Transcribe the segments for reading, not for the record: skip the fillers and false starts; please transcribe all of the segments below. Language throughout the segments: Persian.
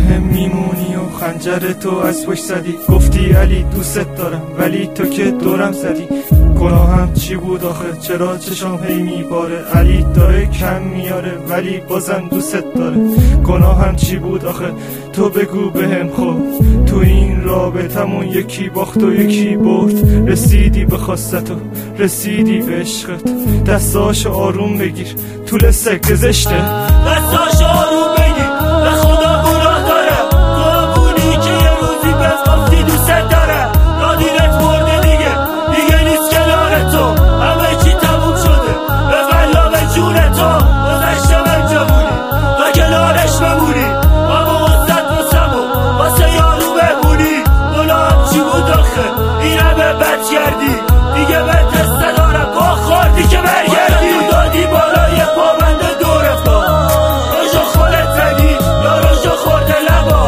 هم میمونی و خنجر تو از پشت زدی. گفتی علی دوست دارم ولی تو که دورم زدی. گناهم چی بود آخه چرا چشام هی میباره؟ علی داره کم میاره ولی بازم دوست داره. گناهم چی بود آخه تو بگو بهم. خب تو این رابطمون یکی باخت و یکی برد. رسیدی به خواستت و رسیدی به عشقت. دستاشو آروم بگیر طول سکه زشته. دستاشو آروم بگیر به خدا گناه داره. تو بونی که یه روزی بس گفتی دوست داره. نادیرت برده دیگه نیست کنار تو. همه چی تموم شده به فلا به جون تو. گذشته من جمونی و کنارش بمونی. اما واسط واسمو واسه یارو بمونی. گناهم چی بود آخه این همه بد کردی. دیگه به دست دارم با خوردی که برگردی. دادی بالای پابنده دور پا. روشو خودت زدی یا روشو خورده لبا.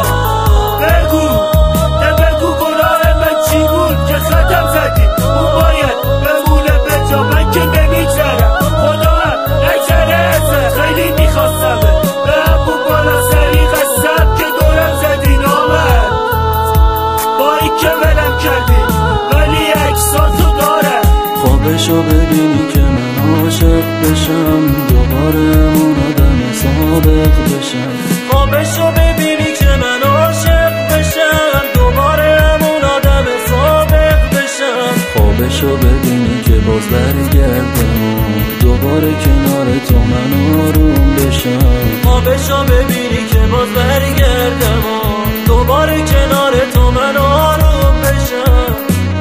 بگو گناه من چی بود که خطم زدی. اون باید بمونه به جا من که نمیگذرم. خدا هم نگذره خیلی میخواستمه. به همون بالا سری قسم که دورم زدی نامرد. با این که ولم کردی ولی اکساتو داره. خوابشو ببینی که من عاشق بشم. دوباره اون آدم سابق بشم. خوابشو ببینی که من عاشق بشم. دوباره همون آدم سابق بشم. خوابشو ببینی که باز برگردم و دوباره کنار تو من آروم بشم. خوابشو ببینی که باز برگردم و دوباره کنار تو من آروم بشم.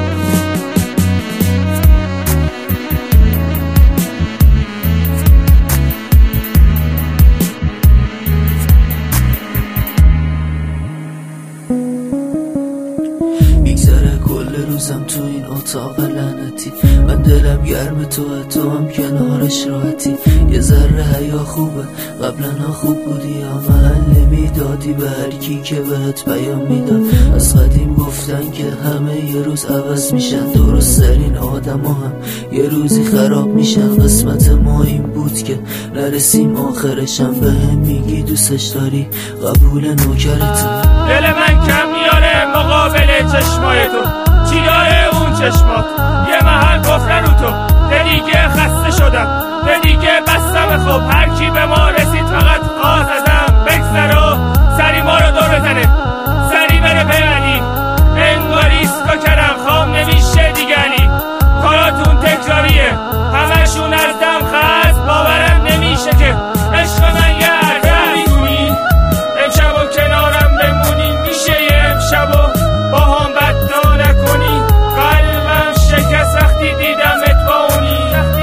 میگذره کل روزم تو این اتاق لعنتی. من دلم گرم تو هم کنارش راحتی. یه ذره حیا خوبه قبلا خوب بودی. یا محل نمیدادی به هر کی که بهت پیام میداد. از قدیم گفتن که همه یه روز عوض میشن. درست ترین آدما هم یه روزی خراب میشن. قسمت ما این بود که نرسیم آخرشم. به هم میگی دوستش داری قبول نوکرتم. دل من کم میاره مقابل چشمای تو. چی داره اون چشمات؟ یه محل گفتن رو تو. دیگه خسته شدم دیگه بستم. خب هر کی به ما رسید فقط خواست ازم بگذر و سری ما رو دور بزنه. سری بره پیانی انگار ایسکا کردم خواب نمیشه دیگری. کاراتون تکراریه همشون از دم خست. باورم نمیشه که عشق من یه عرضه میدونی. امشب و کنارم بمونی. میشه یه امشب و با هم بدنا نکنی. قلبم شکست وقتی دیدمت با اونی.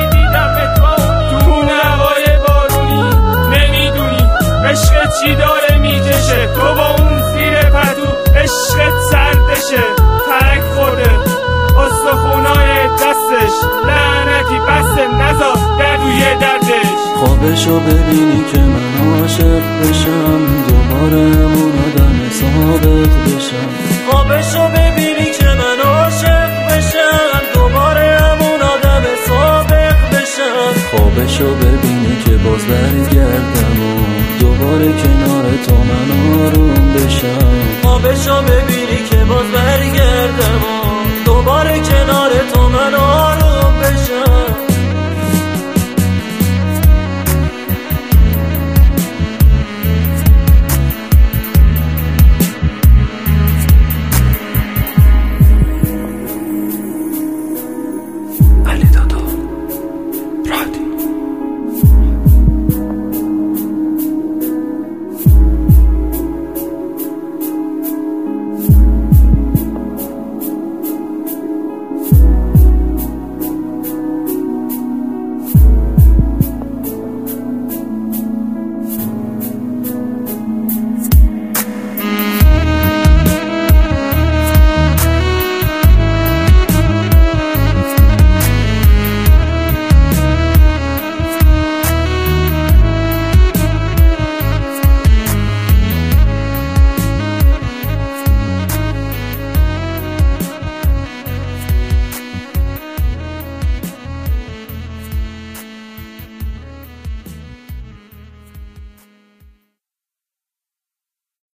تو اون هوای بارونی. نمیدونی عشق چی داره میکشه. تو با اون زیر پتو عشقت سردشه. ترک خورده استخونای دستش. لعنتی بس نزار دردوی دردش. خوابشو ببینی که من عاشق بشم. دوباره اون آدم سابق بشم. خوابشو ببینی که من عاشق بشم. دوباره همون آدم سابق بشم. خوابشو ببینی که باز برگردم و دوباره کنار تو من آروم بشم. خوابشو ببینی که باز برگردم و دوباره کنار تو من آروم